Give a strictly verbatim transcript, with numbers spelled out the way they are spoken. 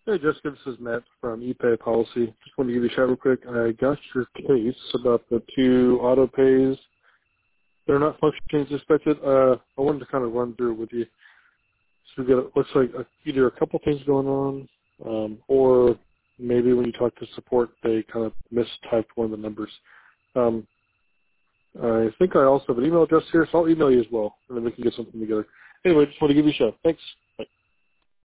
Hey, Jessica, this is Matt from ePay Policy. Just wanted to give you a shout real quick. I got your case about the two auto pays that are not functioning as expected. Uh, I wanted to kind of run through it with you. So we got, it looks like a, either a couple things going on, um, or maybe when you talk to support, they kind of mistyped one of the numbers. Um, I think I also have an email address here, so I'll email you as well, and then we can get something together. Anyway, just want to give you a shout. Thanks.